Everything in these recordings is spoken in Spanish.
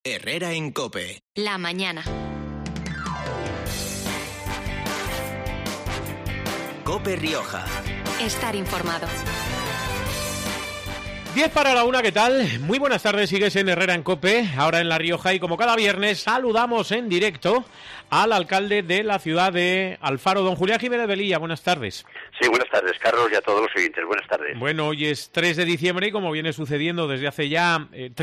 Herrera en COPE. La mañana. COPE Rioja. Estar informado. 10 para la 1, ¿qué tal? Muy buenas tardes, sigues en Herrera en COPE, ahora en La Rioja, y como cada viernes saludamos en directo al alcalde de la ciudad de Alfaro, don Julián Jiménez Velilla. Buenas tardes. Sí, buenas tardes, Carlos, y a todos los oyentes. Buenas tardes. Bueno, hoy es 3 de diciembre y como viene sucediendo desde hace ya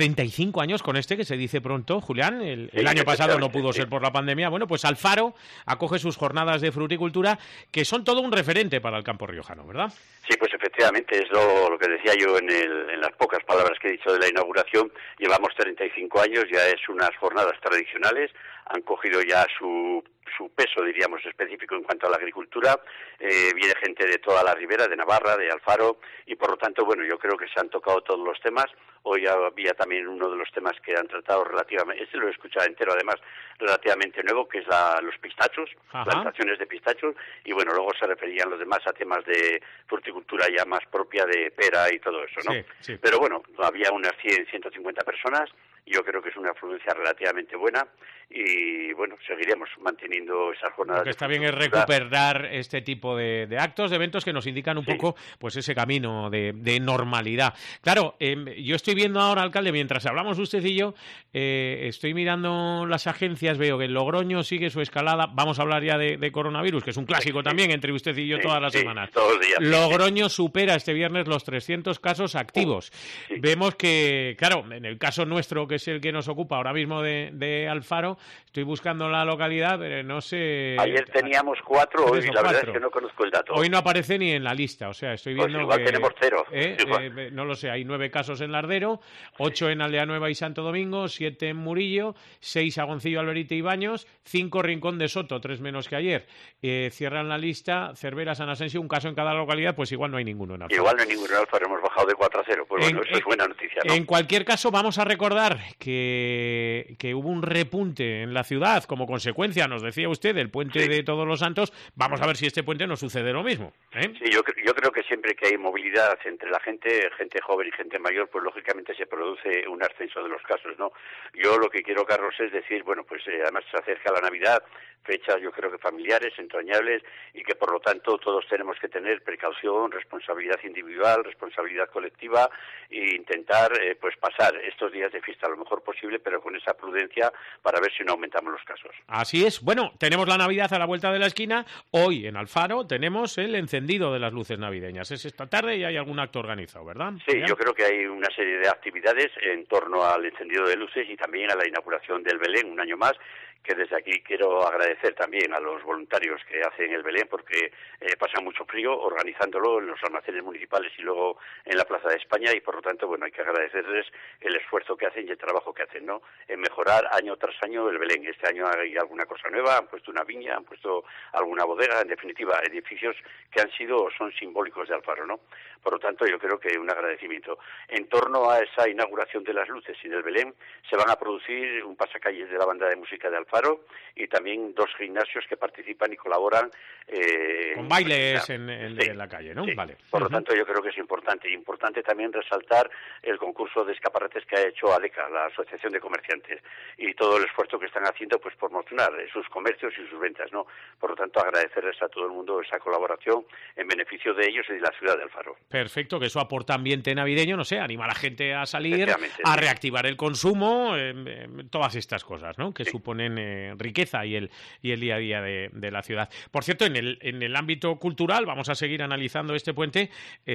35 años con que se dice pronto, Julián, el año pasado no pudo ser por la pandemia. Bueno, pues Alfaro acoge sus jornadas de fruticultura, que son todo un referente para el campo riojano, ¿verdad? Sí, pues efectivamente, es lo que decía yo en las pocas palabras que he dicho de la inauguración. Llevamos 35 años, ya es unas jornadas tradicionales, han cogido ya su peso, diríamos, específico en cuanto a la agricultura. Viene gente de toda la ribera, de Navarra, de Alfaro, y por lo tanto, bueno, yo creo que se han tocado todos los temas. Hoy había también uno de los temas que han tratado relativamente, este lo he escuchado entero además, relativamente nuevo, que es los pistachos, plantaciones de pistachos, y bueno, luego se referían los demás a temas de fruticultura ya más propia de pera y todo eso, ¿no? Sí, sí. Pero Pero bueno, había unas 150 personas, yo creo que es una afluencia relativamente buena, y bueno, seguiremos manteniendo esas jornadas. Lo que está bien es recuperar este tipo de actos, de eventos que nos indican un poco pues ese camino de normalidad. Claro, yo estoy viendo ahora, alcalde, mientras hablamos usted y yo, estoy mirando las agencias, veo que el Logroño sigue su escalada. Vamos a hablar ya de coronavirus, que es un clásico también entre usted y yo todas las semanas. Todos los días. Logroño supera este viernes los 300 casos activos. Sí. Vemos que, claro, en el caso nuestro, que es el que nos ocupa ahora mismo de Alfaro, estoy buscando la localidad, pero no sé... Ayer teníamos 4, hoy la verdad es que no conozco el dato. Hoy no aparece ni en la lista, o sea, estoy viendo pues igual que... tenemos 0. no lo sé, hay 9 casos en Lardero, 8 en Aldea Nueva y Santo Domingo, 7 en Murillo, 6 Agoncillo, Alberite y Baños, 5 Rincón de Soto, 3 menos que ayer. Cierran la lista Cervera, San Asensio, un caso en cada localidad, pues igual no hay ninguno en Alfaro. Igual no hay ninguno en Alfaro, hemos bajado de 4 a 0, pues bueno, eso es buena noticia, ¿no? En cualquier caso, vamos a recordar que hubo un repunte en la ciudad como consecuencia, nos decía usted, del puente de Todos los Santos. Vamos a ver si este puente no sucede lo mismo, ¿eh? Sí, yo creo que siempre que hay movilidad entre la gente joven y gente mayor, pues lógicamente se produce un ascenso de los casos, ¿no? Yo lo que quiero, Carlos, es decir, bueno, pues además se acerca la Navidad, fechas yo creo que familiares, entrañables, y que por lo tanto todos tenemos que tener precaución, responsabilidad individual, responsabilidad colectiva, e intentar pues pasar estos días de fiesta lo mejor posible, pero con esa prudencia para ver si no aumentamos los casos. Así es. Bueno, tenemos la Navidad a la vuelta de la esquina. Hoy en Alfaro tenemos el encendido de las luces navideñas. Es esta tarde y hay algún acto organizado, ¿verdad? Sí, yo creo que hay una serie de actividades en torno al encendido de luces y también a la inauguración del Belén, un año más, que desde aquí quiero agradecer también a los voluntarios que hacen el Belén, porque pasan mucho frío organizándolo en los almacenes municipales y luego en la Plaza de España, y por lo tanto, bueno, hay que agradecerles el esfuerzo que hacen y el trabajo que hacen, ¿no? En mejorar año tras año el Belén. Este año hay alguna cosa nueva, han puesto una viña, han puesto alguna bodega, en definitiva, edificios que han sido o son simbólicos de Alfaro, ¿no? Por lo tanto, yo creo que un agradecimiento. En torno a esa inauguración de las luces y del Belén, se van a producir un pasacalles de la banda de música de Alfaro y también 2 gimnasios que participan y colaboran. Con bailes en la calle, ¿no? Sí. Vale. Por lo tanto, yo creo que es importante. Importante también resaltar el concurso de escaparates que ha hecho ADECA, la Asociación de Comerciantes, y todo el esfuerzo que están haciendo pues por mostrar sus comercios y sus ventas, ¿no? Por lo tanto, agradecerles a todo el mundo esa colaboración en beneficio de ellos y de la ciudad de Alfaro. Perfecto, que eso aporta ambiente navideño, no sé, anima a la gente a salir, a reactivar el consumo, todas estas cosas, ¿no? Que suponen riqueza y el día a día de la ciudad. Por cierto, en el ámbito cultural, vamos a seguir analizando este puente.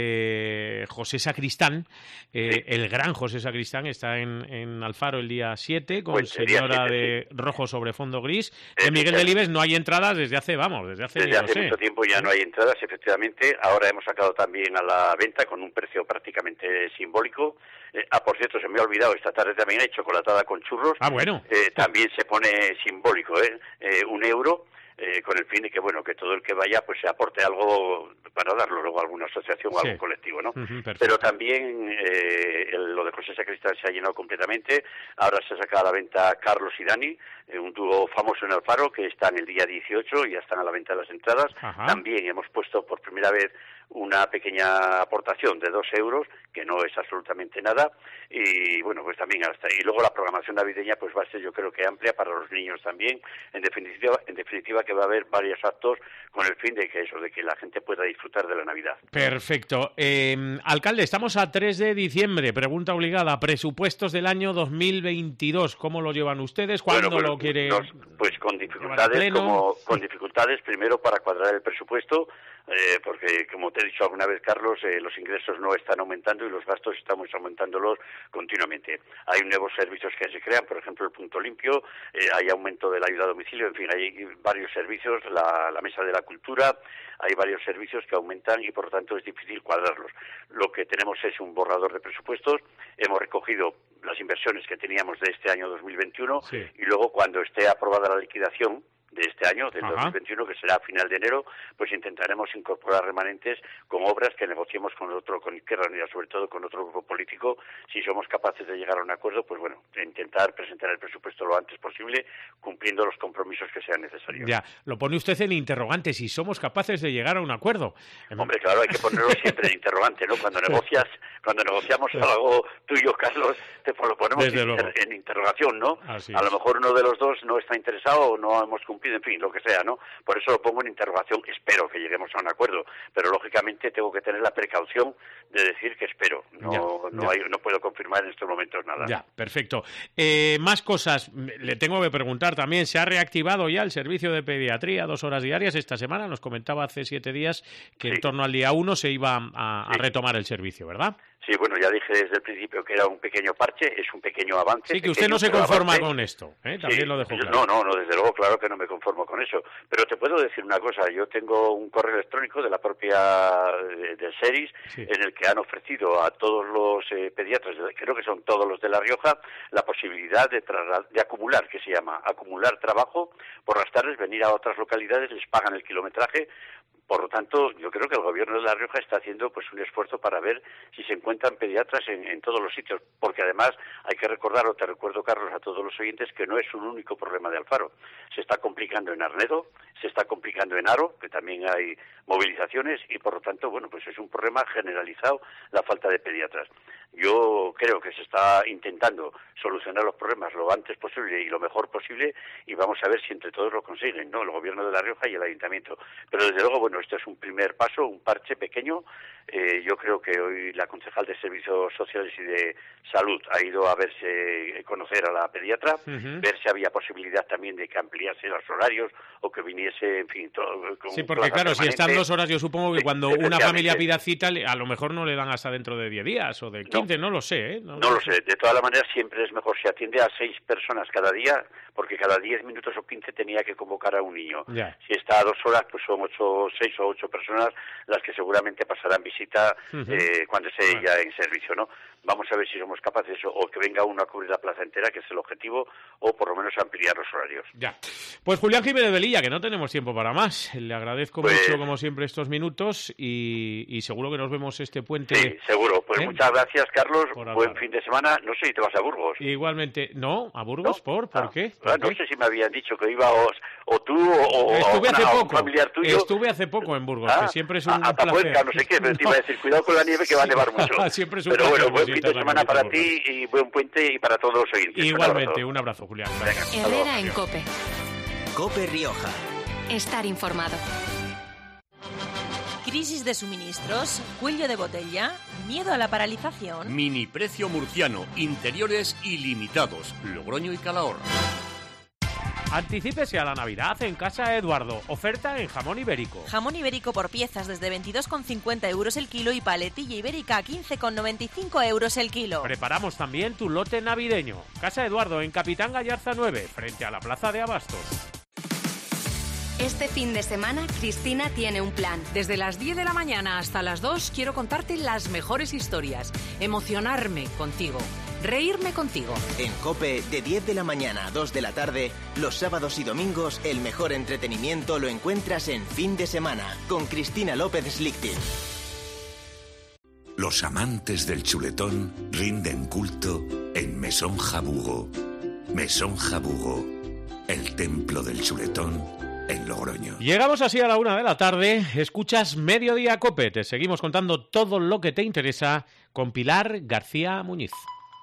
José Sacristán, el gran José Sacristán, está en Alfaro el día 7 con Señora de Rojo sobre fondo gris. En Miguel Delibes no hay entradas desde hace mucho tiempo ya no hay entradas, efectivamente. Ahora hemos sacado también a la venta con un precio prácticamente simbólico. Por cierto, se me ha olvidado, esta tarde también hay chocolatada con churros. Bueno. También se pone simbólico, €1, con el fin de que, bueno, que todo el que vaya pues se aporte algo para darlo luego a alguna asociación o a algún colectivo, ¿no? Pero también lo de José Sacristán se ha llenado completamente. Ahora se saca a la venta Carlos y Dani, un dúo famoso en Alfaro, que están el día 18 y ya están a la venta las entradas. También hemos puesto por primera vez una pequeña aportación de 2 euros, que no es absolutamente nada, y bueno, pues también hasta y luego la programación navideña pues va a ser, yo creo que amplia para los niños también. En definitiva que va a haber varios actos con el fin de que la gente pueda disfrutar de la Navidad. Perfecto. Alcalde, estamos a 3 de diciembre, pregunta obligada, presupuestos del año 2022, ¿cómo lo llevan ustedes? ¿Cuándo lo quieren? Pues con dificultades, primero para cuadrar el presupuesto, porque como te he dicho alguna vez, Carlos, los ingresos no están aumentando y los gastos estamos aumentándolos continuamente. Hay nuevos servicios que se crean, por ejemplo el punto limpio, hay aumento de la ayuda a domicilio, en fin, hay varios servicios, la mesa de la cultura, hay varios servicios que aumentan y por lo tanto es difícil cuadrarlos. Lo que tenemos es un borrador de presupuestos, hemos recogido las inversiones que teníamos de este año 2021 y luego cuando esté aprobada la liquidación de este año, del 2021, que será a final de enero, pues intentaremos incorporar remanentes con obras que negociemos con Izquierda Unida, sobre todo con otro grupo político. Si somos capaces de llegar a un acuerdo, pues bueno, intentar presentar el presupuesto lo antes posible, cumpliendo los compromisos que sean necesarios. Ya, lo pone usted en interrogante, si somos capaces de llegar a un acuerdo. Hombre, claro, hay que ponerlo siempre en interrogante, ¿no? Cuando negociamos algo tuyo, Carlos, lo ponemos en interrogación, ¿no? Así a lo mejor uno de los dos no está interesado o no hemos cumplido, en fin, lo que sea, ¿no? Por eso lo pongo en interrogación, espero que lleguemos a un acuerdo, pero lógicamente tengo que tener la precaución de decir que espero, no puedo confirmar en estos momentos nada. Ya, perfecto. Más cosas, le tengo que preguntar también, ¿se ha reactivado ya el servicio de pediatría, 2 horas diarias esta semana? Nos comentaba hace 7 días que en torno al día 1 se iba a retomar el servicio, ¿verdad? Sí, bueno, ya dije desde el principio que era un pequeño parche, es un pequeño avance. Sí, que usted no se conforma con esto, también lo dejo claro. No, desde luego, claro que no me conformo con eso. Pero te puedo decir una cosa, yo tengo un correo electrónico de la propia del SERIS, en el que han ofrecido a todos los pediatras, creo que son todos los de La Rioja, la posibilidad de acumular, que se llama acumular trabajo, por las tardes venir a otras localidades, les pagan el kilometraje. Por lo tanto, yo creo que el Gobierno de La Rioja está haciendo pues un esfuerzo para ver si se encuentran pediatras en todos los sitios, porque además hay que recordarlo, te recuerdo, Carlos, a todos los oyentes, que no es un único problema de Alfaro. Se está complicando en Arnedo, se está complicando en Haro, que también hay movilizaciones, y por lo tanto, bueno, pues es un problema generalizado la falta de pediatras. Yo creo que se está intentando solucionar los problemas lo antes posible y lo mejor posible, y vamos a ver si entre todos lo consiguen, ¿no? El Gobierno de La Rioja y el Ayuntamiento. Pero desde luego, bueno, esto es un primer paso, un parche pequeño. Yo creo que hoy la concejal de Servicios Sociales y de Salud ha ido a conocer a la pediatra, ver si había posibilidad también de que ampliase los horarios o que viniese, en fin, todo. Sí, porque claro, si están 2 horas, yo supongo que cuando una familia pida cita, a lo mejor no le dan hasta dentro de 10 días o de 15, no lo sé, ¿eh? No lo sé. De todas las maneras, siempre es mejor si atiende a 6 personas cada día, porque cada 10 minutos o 15 tenía que convocar a un niño. Ya. Si está a 2 horas, pues son 6 o 8 personas las que seguramente pasarán visita cuando esté ya en servicio, ¿no? Vamos a ver si somos capaces o que venga uno a cubrir la plaza entera, que es el objetivo, o por lo menos ampliar los horarios. Ya. Pues Julián Jiménez Velilla, que no tenemos tiempo para más. Le agradezco mucho, como siempre, estos minutos y seguro que nos vemos este puente. Sí, seguro. Pues muchas gracias, Carlos. Buen fin de semana. No sé si te vas a Burgos. Igualmente. ¿No? ¿A Burgos? ¿No? ¿Por qué? No sé si me habían dicho que iba o tú o un familiar tuyo. Estuve hace poco en Burgos, que siempre es un placer. Atapuerca, no sé qué, pero te iba a decir, cuidado con la nieve que va a nevar mucho. Siempre es un pero placer. Bueno, buen fin de semana para ti y buen puente y para todos los oyentes. Igualmente, un abrazo, Julián. Herrera en COPE. COPE Rioja. Estar informado. Crisis de suministros, cuello de botella, miedo a la paralización. Mini precio murciano, interiores ilimitados, Logroño y Calahorra. Anticípese a la Navidad en Casa Eduardo. Oferta en jamón ibérico. Jamón ibérico por piezas desde 22,50 euros el kilo y paletilla ibérica a 15,95 euros el kilo. Preparamos también tu lote navideño. Casa Eduardo en Capitán Gallarza 9, frente a la Plaza de Abastos. Este fin de semana, Cristina tiene un plan. Desde las 10 de la mañana hasta las 2 quiero contarte las mejores historias, emocionarme contigo, reírme contigo. En COPE, de 10 de la mañana a 2 de la tarde, los sábados y domingos, el mejor entretenimiento lo encuentras en Fin de Semana, con Cristina López Slichting. Los amantes del chuletón rinden culto en Mesón Jabugo. Mesón Jabugo, el templo del chuletón en Logroño. Llegamos así a la 1 de la tarde. Escuchas Mediodía COPE. Te seguimos contando todo lo que te interesa con Pilar García Muñiz.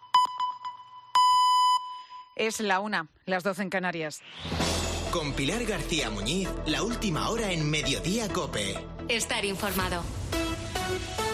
Es la 1, las 12 en Canarias. Con Pilar García Muñiz, la última hora en Mediodía COPE. Estar informado.